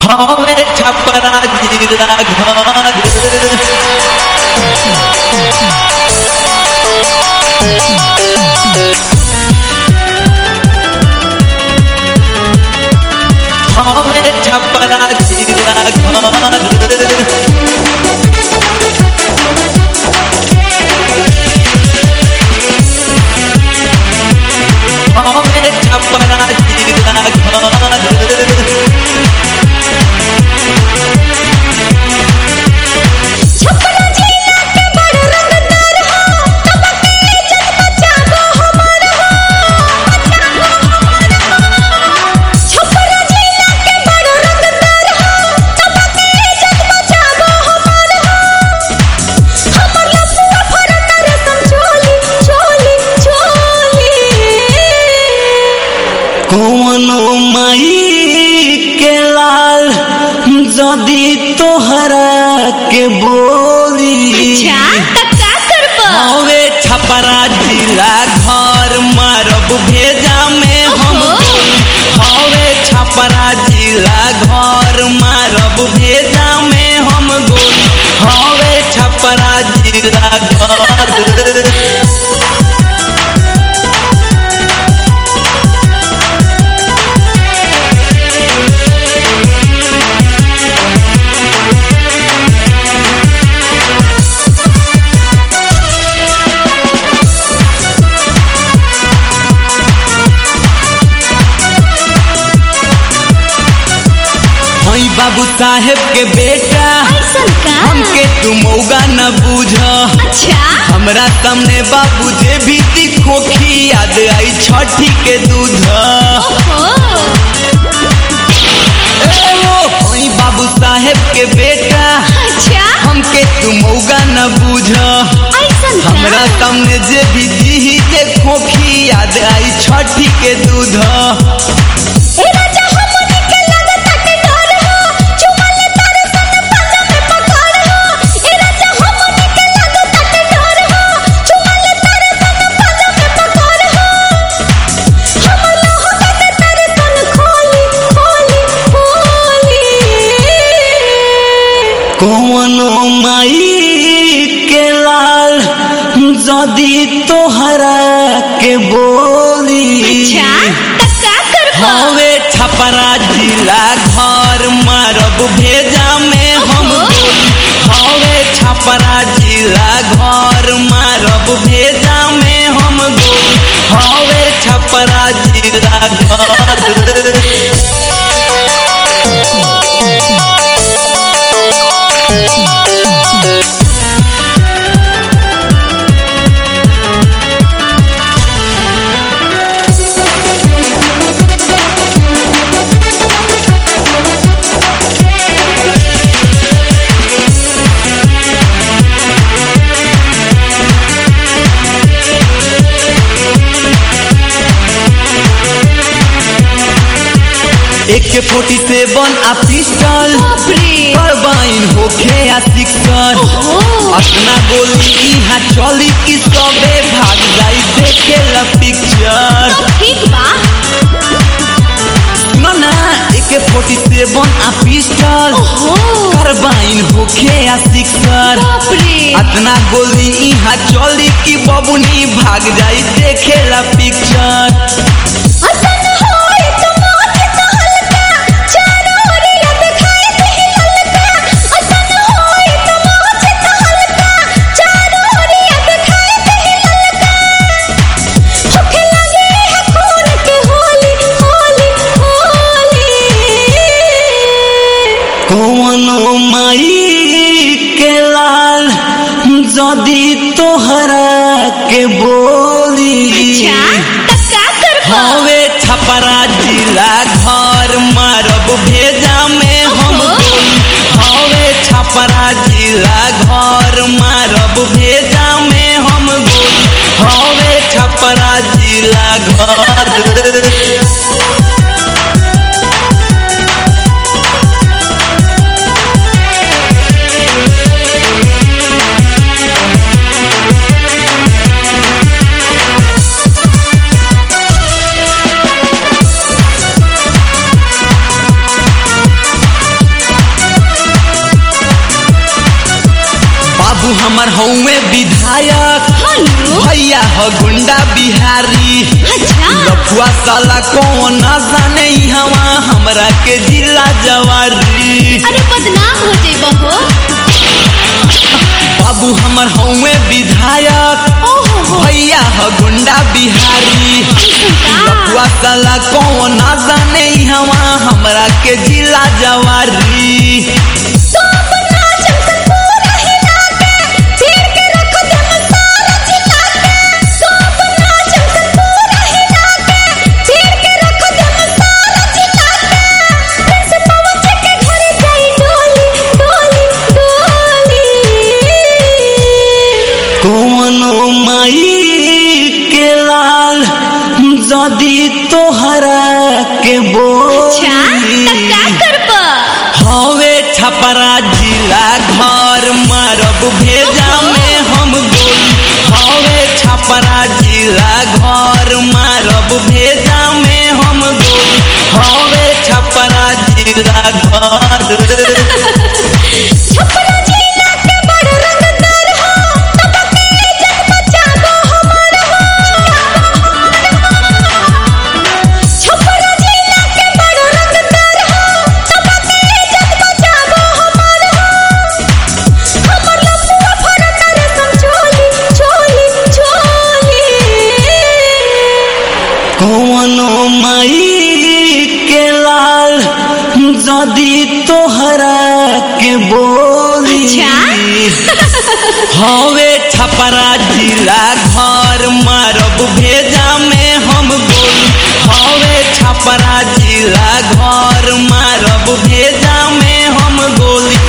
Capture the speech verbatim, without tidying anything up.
हमें छपरा जिला घर हमें छपरा जिला घर हमें छपरा जिला घर कौनो माई के लाल जदी तोहरा के बोली हवे छपरा जिला घर मारब भेजा में हम हवे छपरा जिला घर मारब भेजा में हम गोली हवे छपरा जिला घर बाबू साहेब के बेटा हमके तू मौगा न बूझ अच्छा हमरा सामने बाबू जे भी खोखी याद आई छठी के दूध बाबू साहेब के बेटा अच्छा हमके तू मौगा न बूझ हमरा सामने जे भी दी जे खोखी याद आई छठी के दूध कौनो माई के लाल जदी तोहरा के बोली हवे छपरा जिला घर मारब भेजा में हम हवे छपरा जिला घर मारब भेजा में हम हवे छपरा जिला घर एक फोर्टी सेवन आ पिस्टल कार्बाइन होखे आ सिक्सर अपना गोली यहाँ चली कि सबे भाग जाई देखे ला पिक्चर ठीक बा सुनो ना एक फोर्टी सेवन आ पिस्टल कार्बाइन होखे आ सिक्सर अपना गोली यहाँ चली कि बबुनी भाग जाई देखे ला पिक्चर कौनो माई के लाल जदी तोहरा के बोली हवे छपरा जिला घर मारब भेजा में हम हवे छपरा जिला घर मारब भेजा में हम हवे छपरा जिला घर हमर हौवे विधायक भैया हो गुंडा बिहारी लफुआ साला कौन ना जाने हवा हमरा के जिला जवारी। अरे बदनाम हो जाइबा हो बाबू हमर हौवे विधायक भैया हो गुंडा बिहारी लफुआ साला कौन ना जाने हवा हमरा के जिला जवारी। जदी तोहरा के बोली हवे छपरा जिला घर मारब भेजा में हम गोली हवे छपरा जिला घर मारब भेजा में हम गोली हवे छपरा जिला घर। कौनो माई के लाल जदी तोहरा के बोली हवे छपरा जिला घर मारब भेजा में हम गोली हवे छपरा जिला घर मारब भेजा में हम गोली